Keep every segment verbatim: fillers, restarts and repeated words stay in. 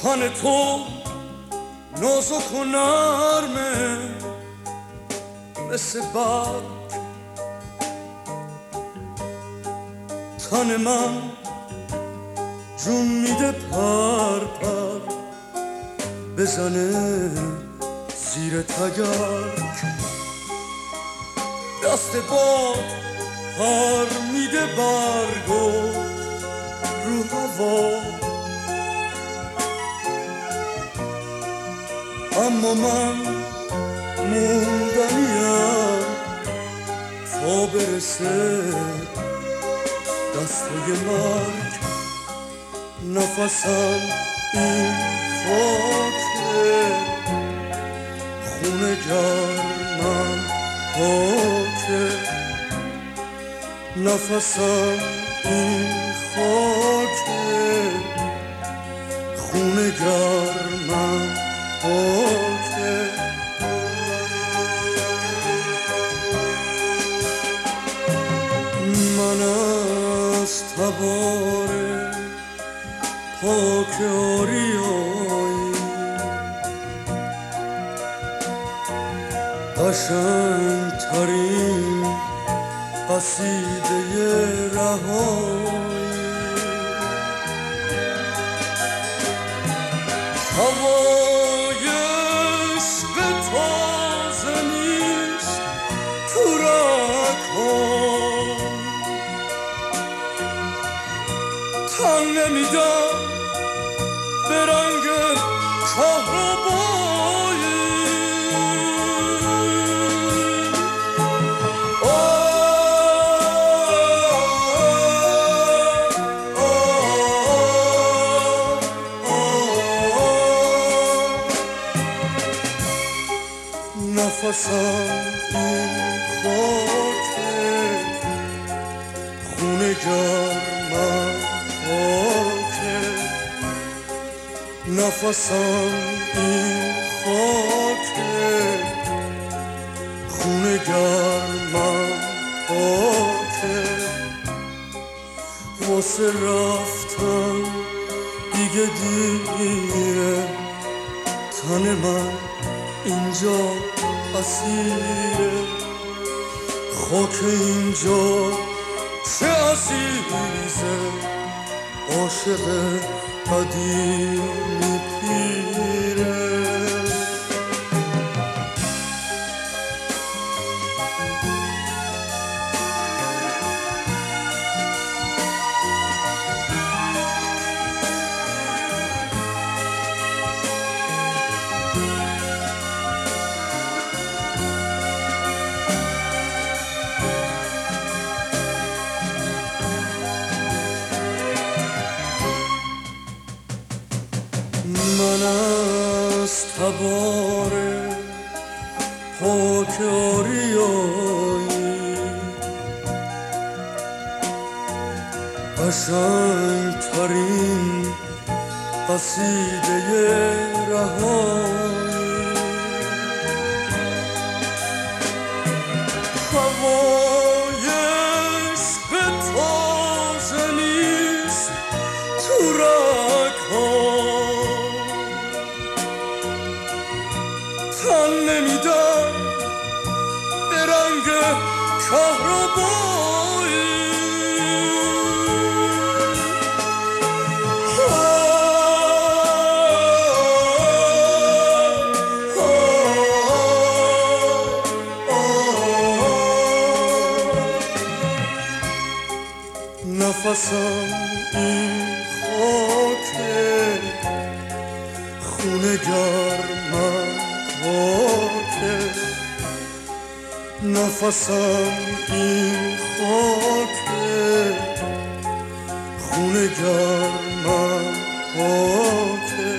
تن تو نازک و نرمه مثل برگ، تن من جون میده پر پر بزنه زیر تگرگ، دست باد پر میده برگو رو هوا، اما من موندنیم تا برسه دستای مرگ. نفسم این خاکه، خونه گرمم پاکه، نفسم این خاکه، خونه گرمم پاکه. من از تبار پاک آریایی قشنگ ترین قصیده رهایی، هوای عشق تازه نیست تو رگ‌هام، تن نمیدم به رنگ کهربایی. نفسم این خاکه، خونه گرمم پاکه، نفسم این خاکه، خونه گرمم پاکه. واسه رفتن دیگه دیره، تن من اینجا اسیره، خاک اینجا چه عزیزه، عاشق قدیمی پیره. من از تبار پاک آریایی قشنگ ترین قصیده رهایی، هوای عشق تازه نیست تو رگ‌هام، تن نمیدم به رنگ کهربایی. نفسم این خاکه، خونه گرمم پاکه، نفسم این خاکه، خونه گرمم پاکه.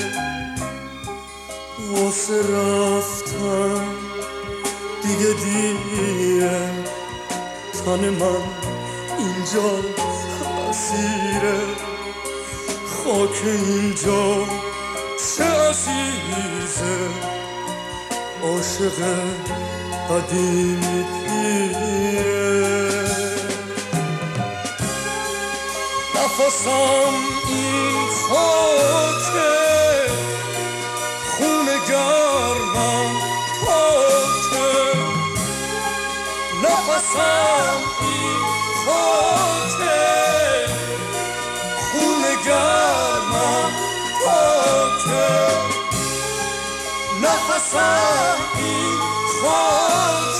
واسه رفتن دیگه دیره، تن من اینجا اسیره، خاک اینجا چه عزیزه، عاشق قدیمی پیره. نفسم این خاکه، نفسم این خاطره